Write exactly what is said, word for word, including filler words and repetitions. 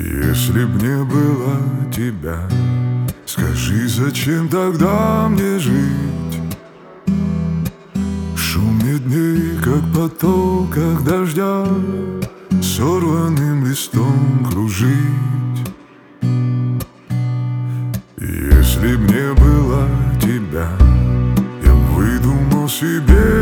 Если б не было тебя, скажи, зачем тогда мне жить? В шуме дней, как потоках дождя, сорванным листом кружить. Если б не было тебя, я б выдумал себе